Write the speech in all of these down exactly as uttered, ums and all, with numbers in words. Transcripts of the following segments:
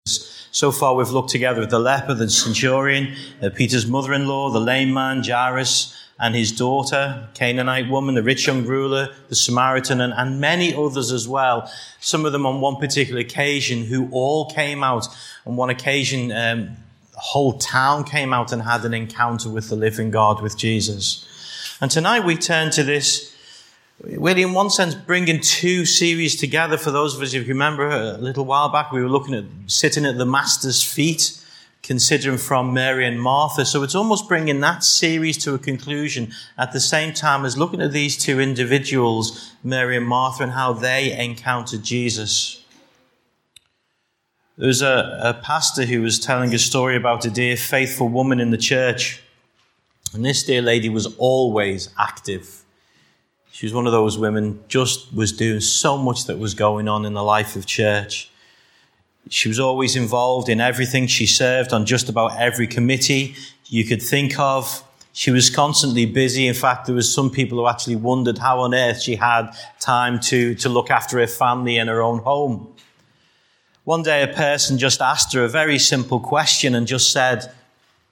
So far we've looked together at the leper, the centurion, uh, Peter's mother-in-law, the lame man, Jairus, and his daughter, Canaanite woman, the rich young ruler, the Samaritan, and, and many others as well. Some of them on one particular occasion who all came out. On one occasion, um, the whole town came out and had an encounter with the living God, with Jesus. And tonight we turn to this, really in one sense bringing two series together. For those of us who remember a little while back, we were looking at sitting at the Master's feet, considering from Mary and Martha. So it's almost bringing that series to a conclusion at the same time as looking at these two individuals, Mary and Martha, and how they encountered Jesus. There was a, a pastor who was telling a story about a dear faithful woman in the church. And this dear lady was always active. She was one of those women, just was doing so much that was going on in the life of church. She was always involved in everything. She served on just about every committee you could think of. She was constantly busy. In fact, there was some people who actually wondered how on earth she had time to, to look after her family and her own home. One day a person just asked her a very simple question and just said, "Have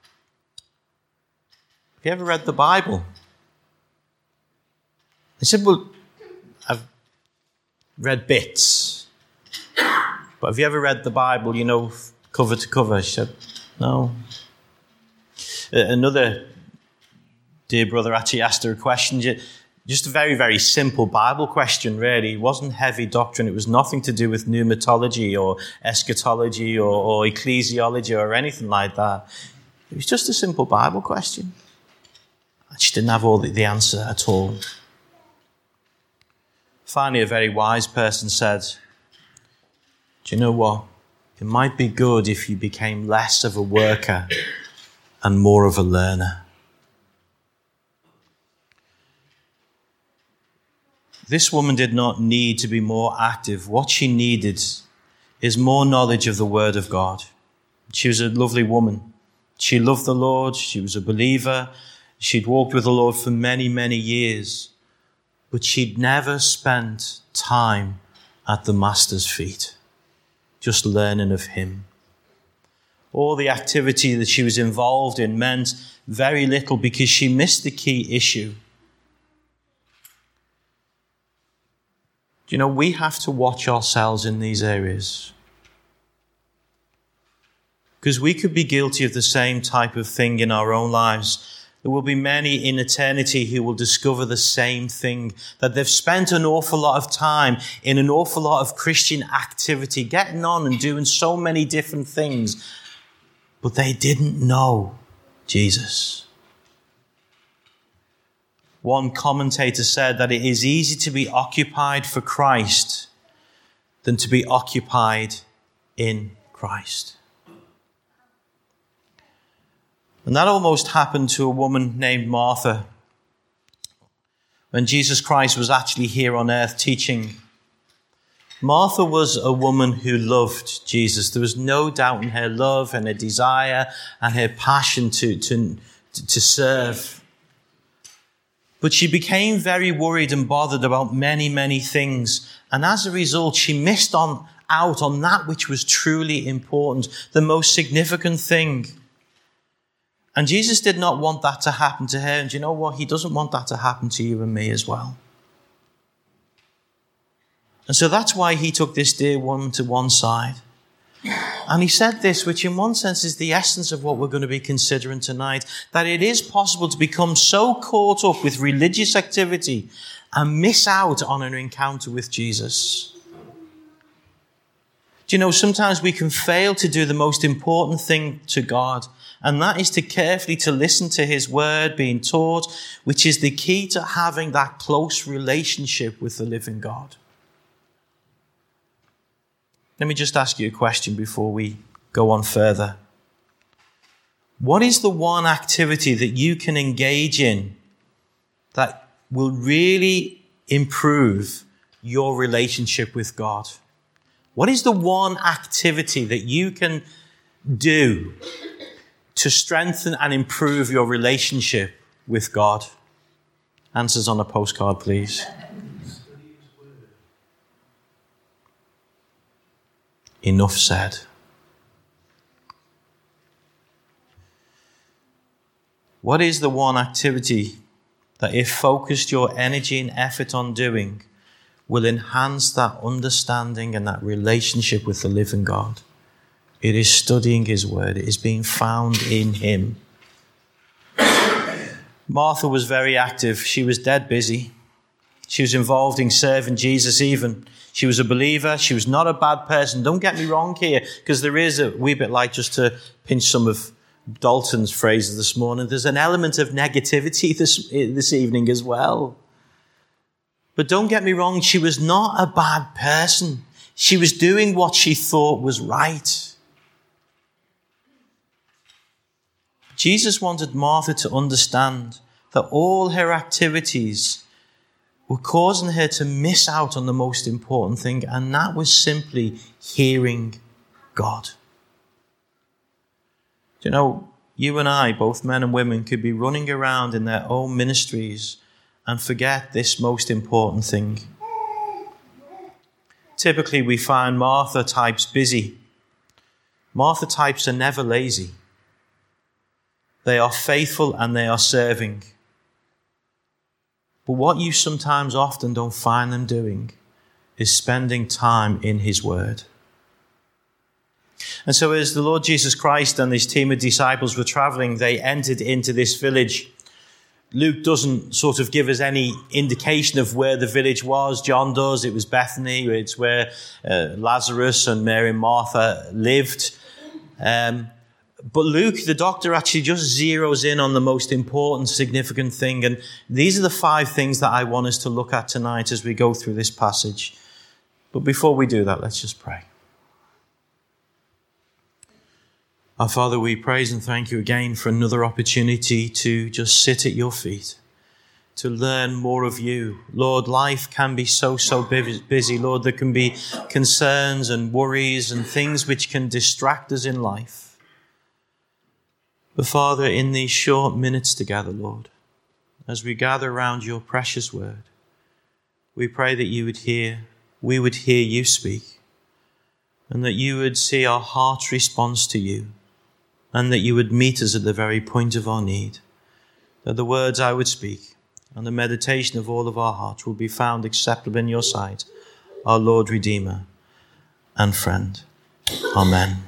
you ever read the Bible?" I said, "Well, I've read bits. But have you ever read the Bible, you know, cover to cover?" She said, "No." Another dear brother actually asked her a question, just a very, very simple Bible question, really. It wasn't heavy doctrine. It was nothing to do with pneumatology or eschatology or, or ecclesiology or anything like that. It was just a simple Bible question. And she didn't have all the, the answer at all. Finally, a very wise person said, "Do you know what? It might be good if you became less of a worker and more of a learner." This woman did not need to be more active. What she needed is more knowledge of the Word of God. She was a lovely woman. She loved the Lord. She was a believer. She'd walked with the Lord for many, many years. But she'd never spent time at the Master's feet, just learning of him. All the activity that she was involved in meant very little because she missed the key issue. You know, we have to watch ourselves in these areas, because we could be guilty of the same type of thing in our own lives. There will be many in eternity who will discover the same thing, that they've spent an awful lot of time in an awful lot of Christian activity, getting on and doing so many different things, but they didn't know Jesus. One commentator said that it is easy to be occupied for Christ than to be occupied in Christ. And that almost happened to a woman named Martha when Jesus Christ was actually here on earth teaching. Martha was a woman who loved Jesus. There was no doubt in her love and her desire and her passion to, to, to serve. But she became very worried and bothered about many, many things. And as a result, she missed on, out on that which was truly important, the most significant thing. And Jesus did not want that to happen to her. And you know what? He doesn't want that to happen to you and me as well. And so that's why he took this dear woman to one side. And he said this, which in one sense is the essence of what we're going to be considering tonight, that it is possible to become so caught up with religious activity and miss out on an encounter with Jesus. Do you know, sometimes we can fail to do the most important thing to God, and that is to carefully to listen to his word being taught, which is the key to having that close relationship with the living God. Let me just ask you a question before we go on further. What is the one activity that you can engage in that will really improve your relationship with God? What is the one activity that you can do to strengthen and improve your relationship with God? Answers on a postcard, please. Enough said. What is the one activity that, if focused your energy and effort on doing, will enhance that understanding and that relationship with the living God? It is studying his word. It is being found in him. Martha was very active. She was dead busy. She was involved in serving Jesus even. She was a believer. She was not a bad person. Don't get me wrong here, because there is a wee bit, like, just to pinch some of Dalton's phrases this morning, there's an element of negativity this, this evening as well. But don't get me wrong, she was not a bad person. She was doing what she thought was right. Jesus wanted Martha to understand that all her activities were causing her to miss out on the most important thing, and that was simply hearing God. Do you know, you and I, both men and women, could be running around in their own ministries and forget this most important thing. Typically, we find Martha types busy. Martha types are never lazy. They are faithful and they are serving. But what you sometimes often don't find them doing is spending time in his word. And so as the Lord Jesus Christ and his team of disciples were traveling, they entered into this village. Luke doesn't sort of give us any indication of where the village was. John does. It was Bethany. It's where uh, Lazarus and Mary and Martha lived. Um, but Luke, the doctor, actually just zeroes in on the most important, significant thing. And these are the five things that I want us to look at tonight as we go through this passage. But before we do that, let's just pray. Our Father, we praise and thank you again for another opportunity to just sit at your feet, to learn more of you. Lord, life can be so, so busy. Lord, there can be concerns and worries and things which can distract us in life. But Father, in these short minutes together, Lord, as we gather around your precious word, we pray that you would hear, we would hear you speak, and that you would see our heart's response to you, and that you would meet us at the very point of our need, that the words I would speak and the meditation of all of our hearts will be found acceptable in your sight, our Lord, Redeemer, and friend. Amen.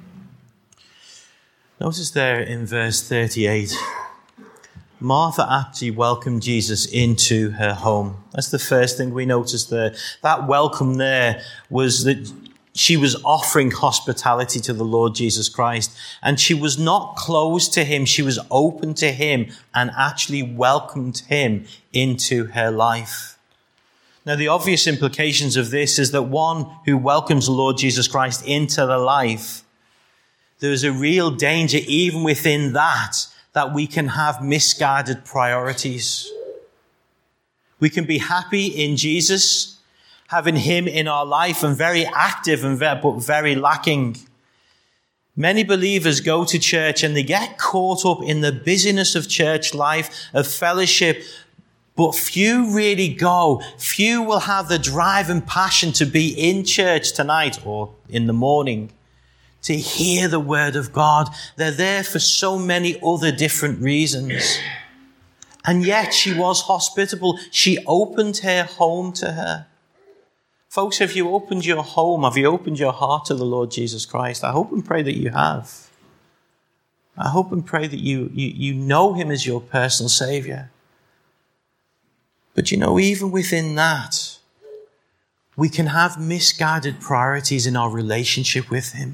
Notice there in verse thirty-eight, Martha actually welcomed Jesus into her home. That's the first thing we notice there. That welcome there was that she was offering hospitality to the Lord Jesus Christ, and she was not closed to him. She was open to him and actually welcomed him into her life. Now, the obvious implications of this is that one who welcomes the Lord Jesus Christ into the life, there is a real danger even within that, that we can have misguided priorities. We can be happy in Jesus, having him in our life, and very active and very, but very lacking. Many believers go to church and they get caught up in the busyness of church life, of fellowship, but few really go. Few will have the drive and passion to be in church tonight or in the morning to hear the word of God. They're there for so many other different reasons. And yet she was hospitable. She opened her home to her. Folks, have you opened your home? Have you opened your heart to the Lord Jesus Christ? I hope and pray that you have. I hope and pray that you, you, you know him as your personal Savior. But you know, even within that, we can have misguided priorities in our relationship with him.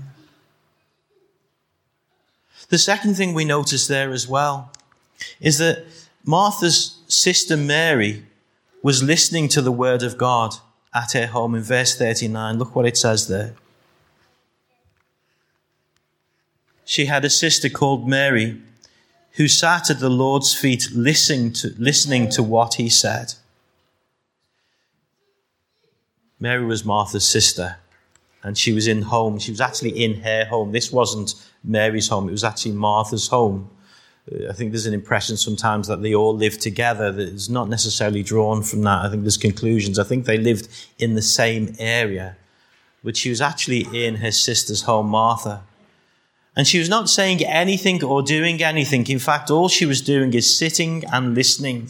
The second thing we notice there as well is that Martha's sister Mary was listening to the word of God at her home. In verse thirty-nine, look what it says there. She had a sister called Mary who sat at the Lord's feet listening to, listening to what he said. Mary was Martha's sister, and she was in home. She was actually in her home. This wasn't Mary's home. It was actually Martha's home. I think there's an impression sometimes that they all lived together. That is not necessarily drawn from that. I think there's conclusions. I think they lived in the same area. But she was actually in her sister's home, Martha. And she was not saying anything or doing anything. In fact, all she was doing is sitting and listening.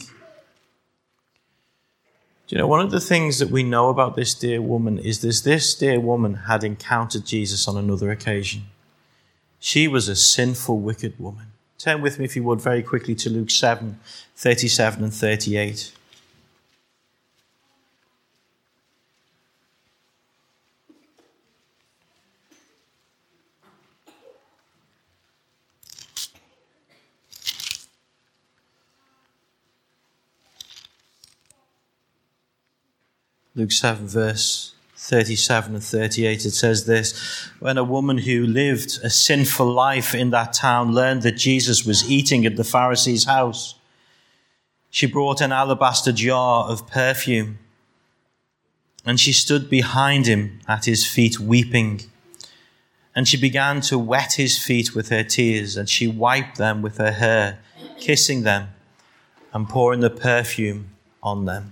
Do you know, one of the things that we know about this dear woman is this, this dear woman had encountered Jesus on another occasion. She was a sinful, wicked woman. Turn with me, if you would, very quickly to Luke seven, thirty-seven and thirty-eight. Luke seven, verse thirty-seven and thirty-eight, it says this: when a woman who lived a sinful life in that town learned that Jesus was eating at the Pharisee's house, she brought an alabaster jar of perfume, and she stood behind him at his feet weeping. And she began to wet his feet with her tears, and she wiped them with her hair, kissing them and pouring the perfume on them.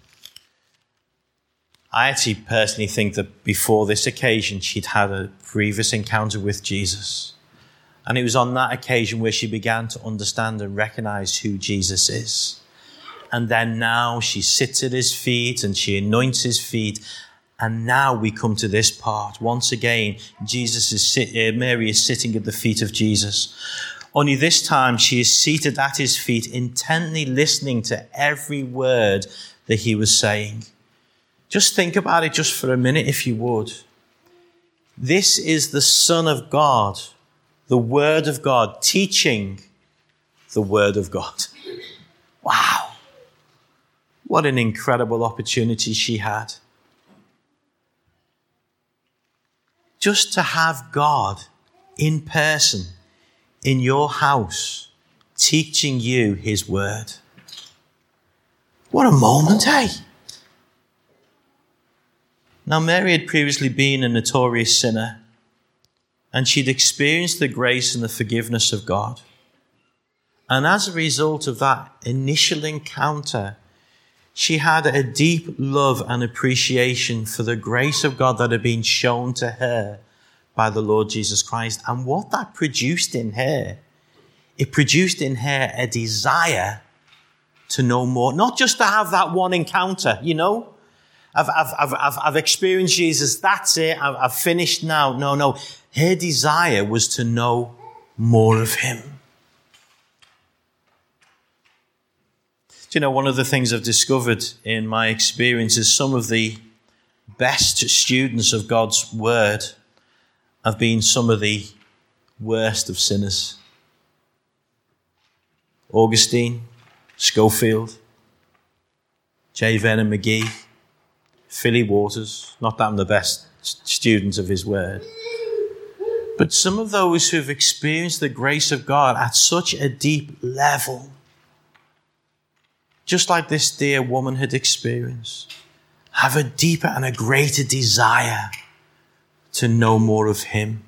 I actually personally think that before this occasion, she'd had a previous encounter with Jesus. And it was on that occasion where she began to understand and recognize who Jesus is. And then now she sits at his feet and she anoints his feet. And now we come to this part. Once again, Jesus is sit- uh, Mary is sitting at the feet of Jesus. Only this time she is seated at his feet, intently listening to every word that he was saying. Just think about it just for a minute, if you would. This is the Son of God, the Word of God, teaching the Word of God. Wow. What an incredible opportunity she had. Just to have God in person, in your house, teaching you his Word. What a moment, eh? Now, Mary had previously been a notorious sinner, and she'd experienced the grace and the forgiveness of God. And as a result of that initial encounter, she had a deep love and appreciation for the grace of God that had been shown to her by the Lord Jesus Christ. And what that produced in her, it produced in her a desire to know more. Not just to have that one encounter, you know. I've, I've, I've, I've experienced Jesus. That's it. I've, I've finished now. No, no. Her desire was to know more of him. Do you know, one of the things I've discovered in my experience is some of the best students of God's word have been some of the worst of sinners. Augustine, Schofield, J. Vernon McGee, Philly Waters. Not that I'm the best student of his word. But some of those who have experienced the grace of God at such a deep level, just like this dear woman had experienced, have a deeper and a greater desire to know more of him.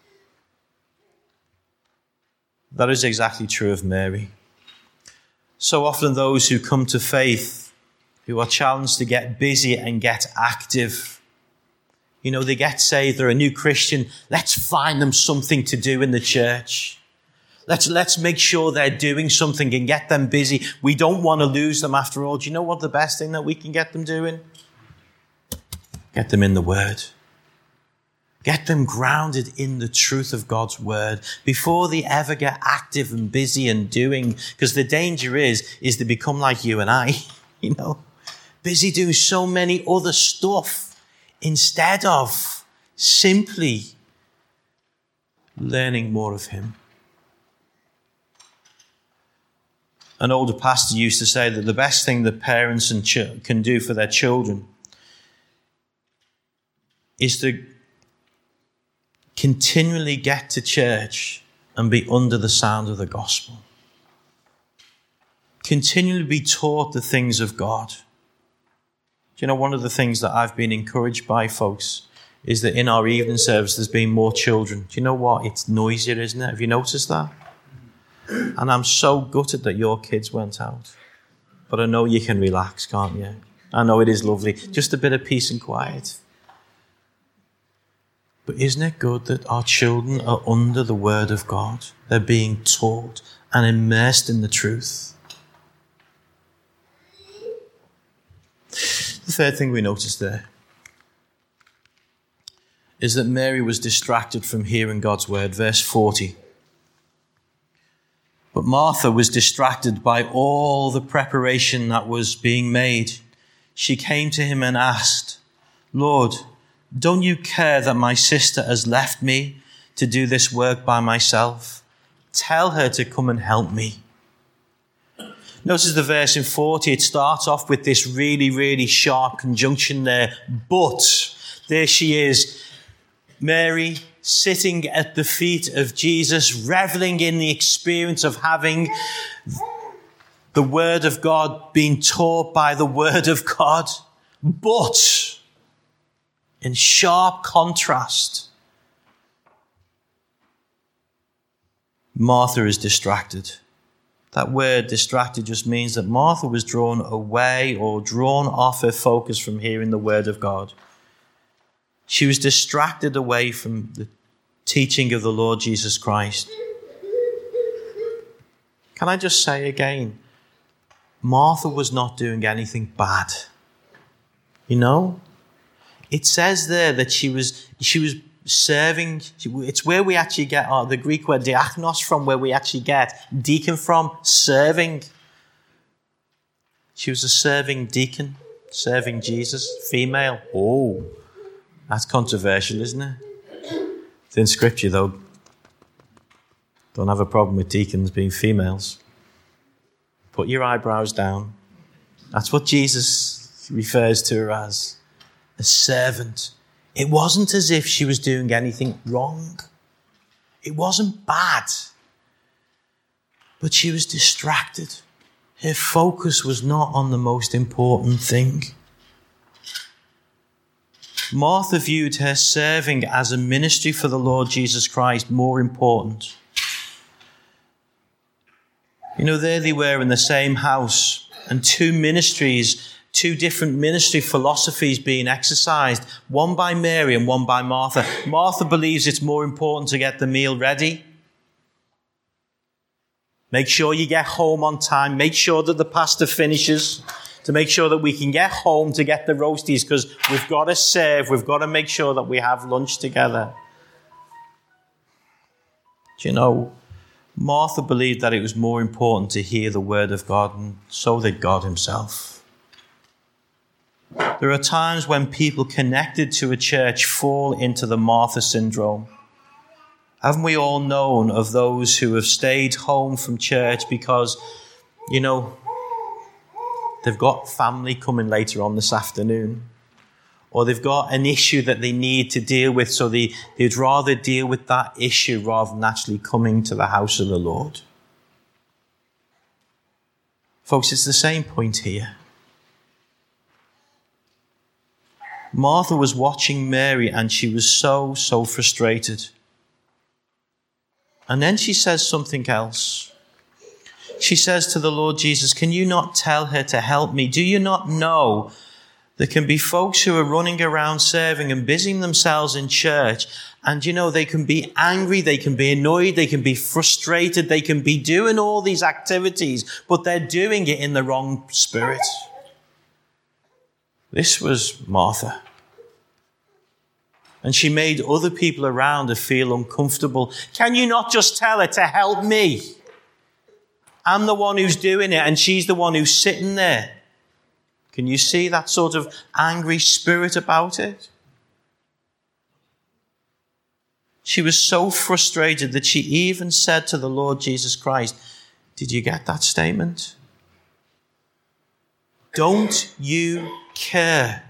That is exactly true of Mary. So often those who come to faith, who are challenged to get busy and get active, you know, they get saved, they're a new Christian, let's find them something to do in the church. Let's, let's make sure they're doing something and get them busy. We don't want to lose them after all. Do you know what the best thing that we can get them doing? Get them in the Word. Get them grounded in the truth of God's Word before they ever get active and busy and doing. Because the danger is, is they become like you and I, you know, busy doing so many other stuff instead of simply learning more of him. An older pastor used to say that the best thing that parents and ch- can do for their children is to continually get to church and be under the sound of the gospel. Continually be taught the things of God. Do you know, one of the things that I've been encouraged by, folks, is that in our evening service there's been more children. Do you know what? It's noisier, isn't it? Have you noticed that? And I'm so gutted that your kids went out. But I know you can relax, can't you? I know it is lovely. Just a bit of peace and quiet. But isn't it good that our children are under the word of God? They're being taught and immersed in the truth. The third thing we notice there is that Mary was distracted from hearing God's word. Verse forty. But Martha was distracted by all the preparation that was being made. She came to him and asked, Lord, don't you care that my sister has left me to do this work by myself? Tell her to come and help me. Notice the verse in forty, it starts off with this really, really sharp conjunction there. But there she is, Mary, sitting at the feet of Jesus, reveling in the experience of having the word of God, being taught by the word of God. But in sharp contrast, Martha is distracted. That word distracted just means that Martha was drawn away or drawn off her focus from hearing the word of God. She was distracted away from the teaching of the Lord Jesus Christ. Can I just say again, Martha was not doing anything bad. You know? It says there that she was she was serving. It's where we actually get our, the Greek word diakonos from, where we actually get deacon from, serving. She was a serving deacon, serving Jesus, female. Oh, that's controversial, isn't it? It's in Scripture, though. Don't have a problem with deacons being females. Put your eyebrows down. That's what Jesus refers to her as. A servant. It wasn't as if she was doing anything wrong. It wasn't bad. But she was distracted. Her focus was not on the most important thing. Martha viewed her serving as a ministry for the Lord Jesus Christ more important. You know, there they were in the same house, and two ministries, two different ministry philosophies being exercised, one by Mary and one by Martha. Martha believes it's more important to get the meal ready. Make sure you get home on time. Make sure that the pasta finishes. To make sure that we can get home to get the roasties, because we've got to serve. We've got to make sure that we have lunch together. Do you know, Martha believed that it was more important to hear the word of God, and so did God himself. There are times when people connected to a church fall into the Martha syndrome. Haven't we all known of those who have stayed home from church because, you know, they've got family coming later on this afternoon, or they've got an issue that they need to deal with, so they, they'd rather deal with that issue rather than actually coming to the house of the Lord. Folks, it's the same point here. Martha was watching Mary and she was so, so frustrated. And then she says something else. She says to the Lord Jesus, can you not tell her to help me? Do you not know there can be folks who are running around serving and busying themselves in church, and you know, they can be angry, they can be annoyed, they can be frustrated, they can be doing all these activities, but they're doing it in the wrong spirit. This was Martha. And she made other people around her feel uncomfortable. Can you not just tell her to help me? I'm the one who's doing it, and she's the one who's sitting there. Can you see that sort of angry spirit about it? She was so frustrated that she even said to the Lord Jesus Christ, did you get that statement? Don't you care?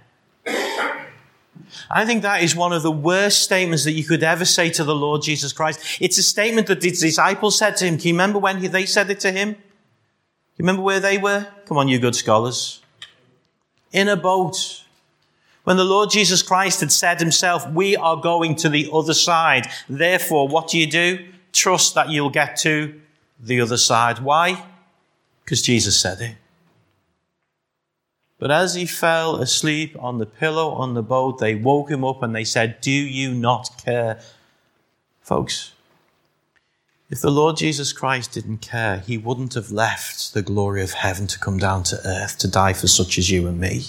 I think that is one of the worst statements that you could ever say to the Lord Jesus Christ. It's a statement that the disciples said to him. Can you remember when they said it to him? You remember where they were? Come on, you good scholars. In a boat. When the Lord Jesus Christ had said himself, we are going to the other side. Therefore, what do you do? Trust that you'll get to the other side. Why? Because Jesus said it. But as he fell asleep on the pillow on the boat, they woke him up and they said, do you not care? Folks, if the Lord Jesus Christ didn't care, he wouldn't have left the glory of heaven to come down to earth to die for such as you and me.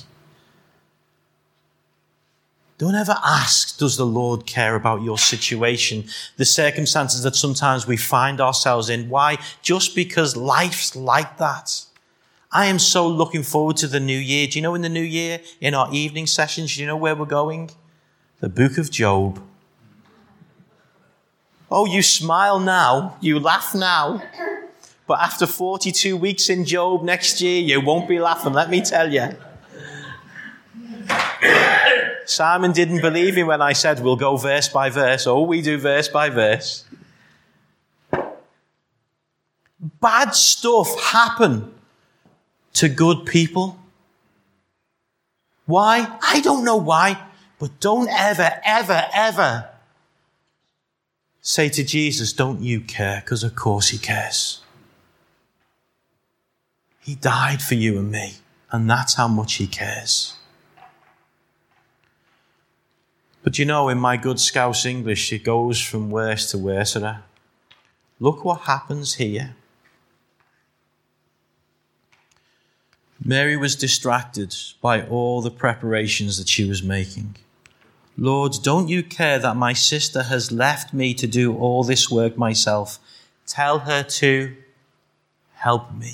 Don't ever ask, does the Lord care about your situation, the circumstances that sometimes we find ourselves in? Why? Just because life's like that. I am so looking forward to the new year. Do you know in the new year, in our evening sessions, do you know where we're going? The book of Job. Oh, you smile now, you laugh now. But after forty-two weeks in Job next year, you won't be laughing, let me tell you. Simon didn't believe me when I said we'll go verse by verse. Oh, we do verse by verse. Bad stuff happen to good people. Why? I don't know why. But don't ever, ever, ever say to Jesus, don't you care? Because of course he cares. He died for you and me. And that's how much he cares. But you know, in my good Scouse English, it goes from worse to worse. Look what happens here. Mary was distracted by all the preparations that she was making. Lord, don't you care that my sister has left me to do all this work myself? Tell her to help me.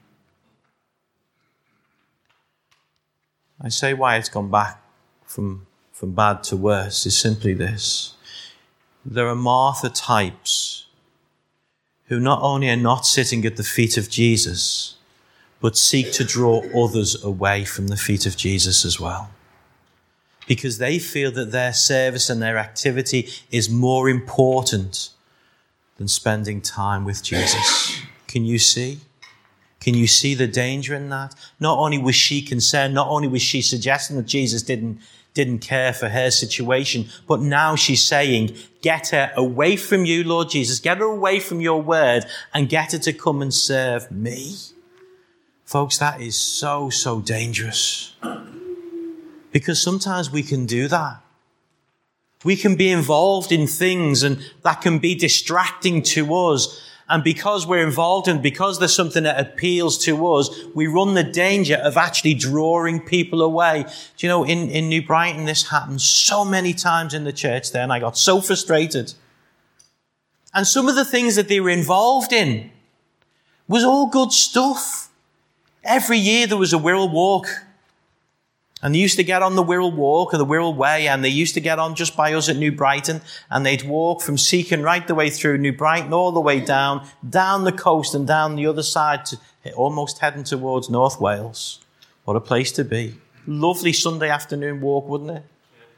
I say why it's gone back from from bad to worse is simply this. There are Martha types who not only are not sitting at the feet of Jesus, but seek to draw others away from the feet of Jesus as well. Because they feel that their service and their activity is more important than spending time with Jesus. Can you see? Can you see the danger in that? Not only was she concerned, not only was she suggesting that Jesus didn't didn't care for her situation, but now she's saying, get her away from you, Lord Jesus. Get her away from your word and get her to come and serve me. Folks, that is so, so dangerous. Because sometimes we can do that. We can be involved in things and that can be distracting to us. And because we're involved and because there's something that appeals to us, we run the danger of actually drawing people away. Do you know, in, in New Brighton, this happened so many times in the church there, and I got so frustrated. And some of the things that they were involved in was all good stuff. Every year there was a Wirral Walk. And they used to get on the Wirral Walk or the Wirral Way, and they used to get on just by us at New Brighton, and they'd walk from Seacon right the way through New Brighton, all the way down, down the coast and down the other side, to almost heading towards North Wales. What a place to be. Lovely Sunday afternoon walk, wouldn't it?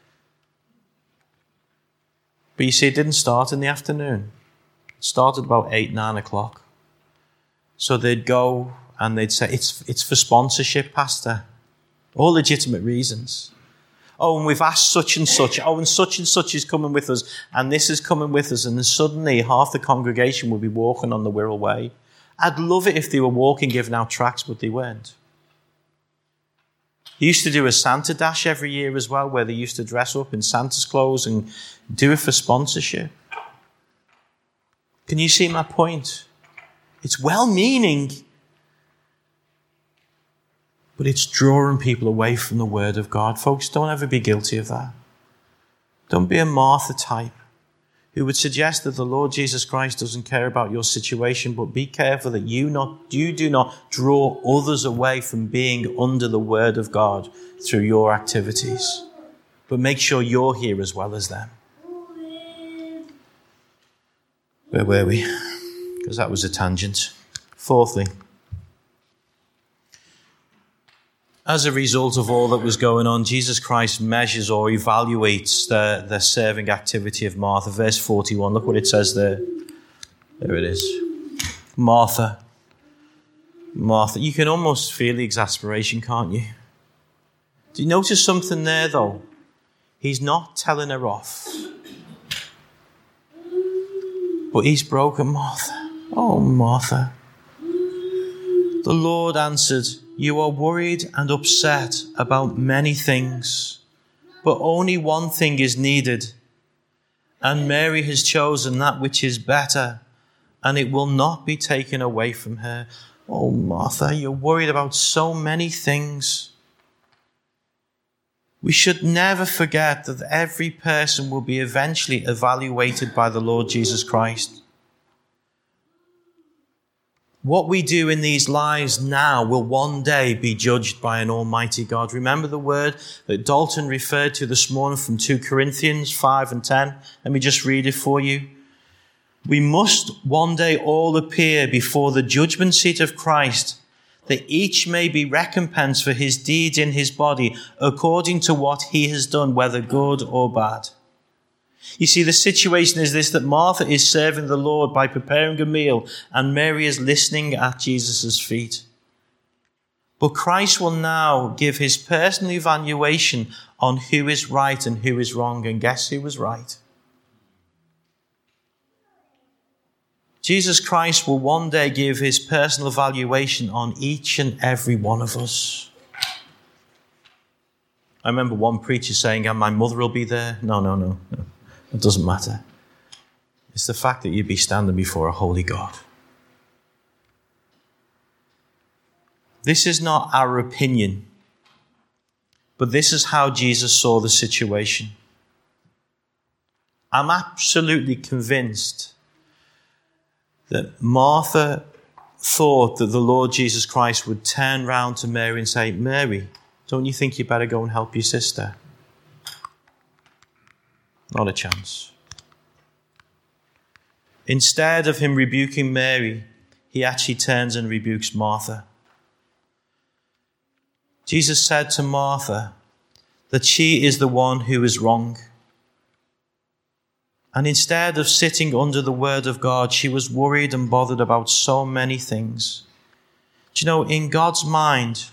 But you see, it didn't start in the afternoon. It started about eight, nine o'clock. So they'd go and they'd say, it's, it's for sponsorship, Pastor. All legitimate reasons. Oh, and we've asked such and such. Oh, and such and such is coming with us. And this is coming with us. And then suddenly half the congregation will be walking on the Wirral Way. I'd love it if they were walking, giving out tracts, but they weren't. They used to do a Santa Dash every year as well, where they used to dress up in Santa's clothes and do it for sponsorship. Can you see my point? It's well-meaning, but it's drawing people away from the word of God. Folks, don't ever be guilty of that. Don't be a Martha type who would suggest that the Lord Jesus Christ doesn't care about your situation, but be careful that you not you do not draw others away from being under the word of God through your activities. But make sure you're here as well as them. Where were we? Because that was a tangent. Fourthly, as a result of all that was going on, Jesus Christ measures or evaluates the, the serving activity of Martha. Verse forty-one, look what it says there. There it is. Martha. Martha. You can almost feel the exasperation, can't you? Do you notice something there, though? He's not telling her off. But he's broken, Martha. Oh, Martha. The Lord answered, You are worried and upset about many things, but only one thing is needed. And Mary has chosen that which is better, and it will not be taken away from her. Oh, Martha, you're worried about so many things. We should never forget that every person will be eventually evaluated by the Lord Jesus Christ. What we do in these lives now will one day be judged by an almighty God. Remember the word that Dalton referred to this morning from two Corinthians five and ten? Let me just read it for you. We must one day all appear before the judgment seat of Christ, that each may be recompensed for his deeds in his body, according to what he has done, whether good or bad. You see, the situation is this, that Martha is serving the Lord by preparing a meal, and Mary is listening at Jesus' feet. But Christ will now give his personal evaluation on who is right and who is wrong. And guess who was right? Jesus Christ will one day give his personal evaluation on each and every one of us. I remember one preacher saying, and my mother will be there. No, no, no, no. It doesn't matter. It's the fact that you'd be standing before a holy God. This is not our opinion, but this is how Jesus saw the situation. I'm absolutely convinced that Martha thought that the Lord Jesus Christ would turn round to Mary and say, Mary, don't you think you better go and help your sister? Not a chance. Instead of him rebuking Mary, he actually turns and rebukes Martha. Jesus said to Martha that she is the one who is wrong. And instead of sitting under the word of God, she was worried and bothered about so many things. Do you know, in God's mind,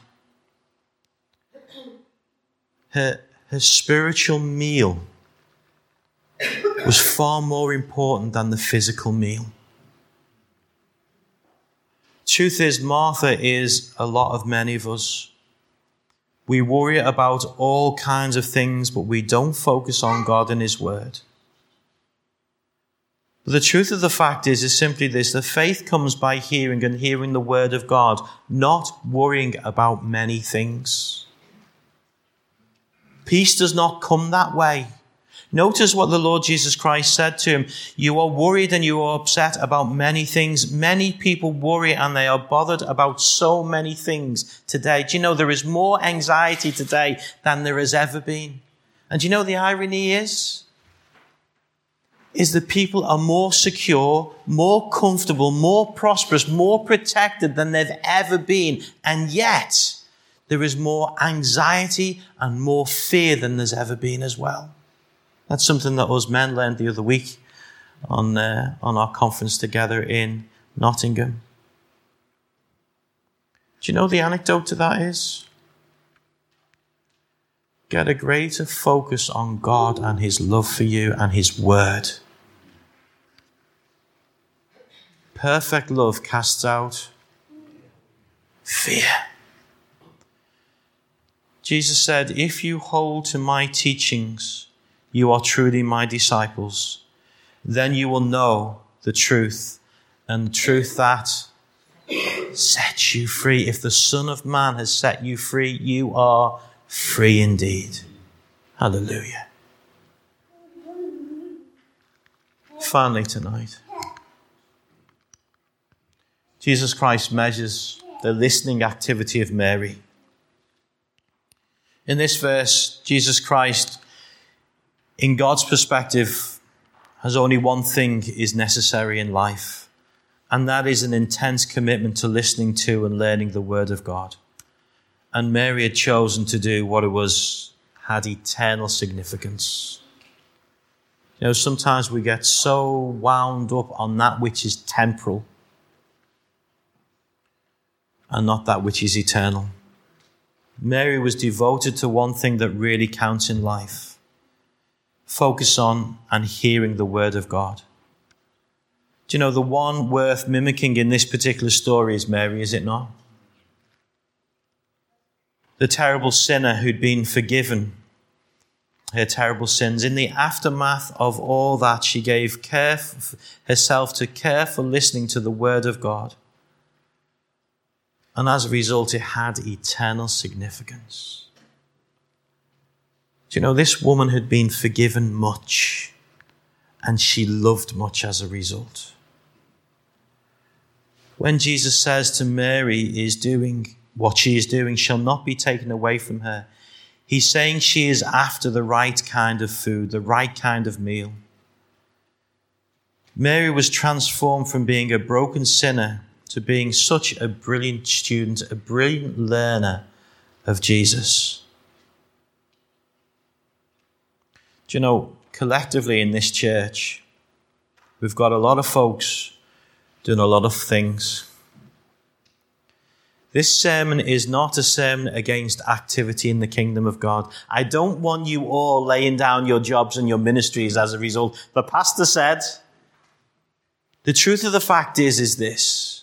her, her spiritual meal was far more important than the physical meal. Truth is, Martha is a lot of many of us. We worry about all kinds of things, but we don't focus on God and his word. But the truth of the fact is, is simply this, that faith comes by hearing and hearing the word of God, not worrying about many things. Peace does not come that way. Notice what the Lord Jesus Christ said to him. You are worried and you are upset about many things. Many people worry and they are bothered about so many things today. Do you know there is more anxiety today than there has ever been? And do you know the irony is? Is that people are more secure, more comfortable, more prosperous, more protected than they've ever been. And yet, there is more anxiety and more fear than there's ever been as well. That's something that us men learned the other week on, uh, on our conference together in Nottingham. Do you know the anecdote to that is? Get a greater focus on God and his love for you and his word. Perfect love casts out fear. Jesus said, if you hold to my teachings, you are truly my disciples. Then you will know the truth, and the truth that sets you free. If the Son of Man has set you free, you are free indeed. Hallelujah. Finally tonight, Jesus Christ measures the listening activity of Mary. In this verse, Jesus Christ, in God's perspective, has only one thing is necessary in life, and that is an intense commitment to listening to and learning the word of God. And Mary had chosen to do what it was, had eternal significance. You know, sometimes we get so wound up on that which is temporal and not that which is eternal. Mary was devoted to one thing that really counts in life. Focus on and hearing the word of God. Do you know, the one worth mimicking in this particular story is Mary, is it not? the terrible sinner who'd been forgiven her terrible sins. In the aftermath of all that, she gave care herself to careful listening to the word of God. And as a result, it had eternal significance. Do you know, this woman had been forgiven much, and she loved much as a result. When Jesus says to Mary is doing what she is doing shall not be taken away from her, he's saying she is after the right kind of food, the right kind of meal. Mary was transformed from being a broken sinner to being such a brilliant student, a brilliant learner of Jesus. Do you know, collectively in this church, we've got a lot of folks doing a lot of things. This sermon is not a sermon against activity in the kingdom of God. I don't want you all laying down your jobs and your ministries as a result. The pastor said, the truth of the fact is, is this,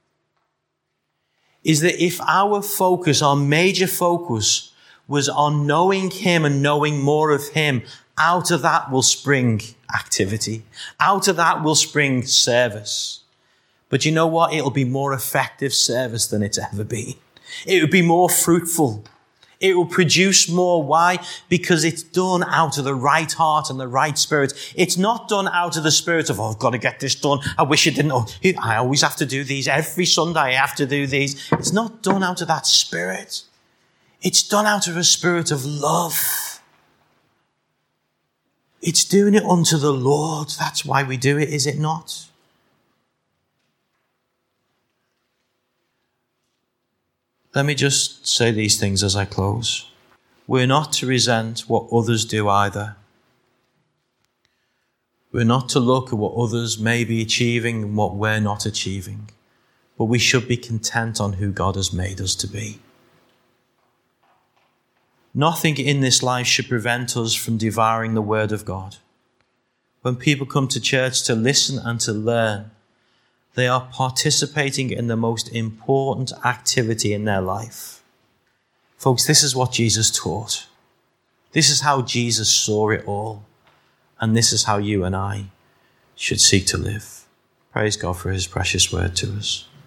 is that if our focus, our major focus was on knowing him and knowing more of him, out of that will spring activity. Out of that will spring service. But you know what? It'll be more effective service than it's ever been. It will be more fruitful. It will produce more. Why? Because it's done out of the right heart and the right spirit. It's not done out of the spirit of, oh, I've got to get this done. I wish I didn't. Oh, I always have to do these. Every Sunday I have to do these. It's not done out of that spirit. It's done out of a spirit of love. It's doing it unto the Lord. That's why we do it, is it not? Let me just say these things as I close. We're not to resent what others do either. We're not to look at what others may be achieving and what we're not achieving. But we should be content on who God has made us to be. Nothing in this life should prevent us from devouring the word of God. When people come to church to listen and to learn, they are participating in the most important activity in their life. Folks, this is what Jesus taught. This is how Jesus saw it all. And this is how you and I should seek to live. Praise God for his precious word to us.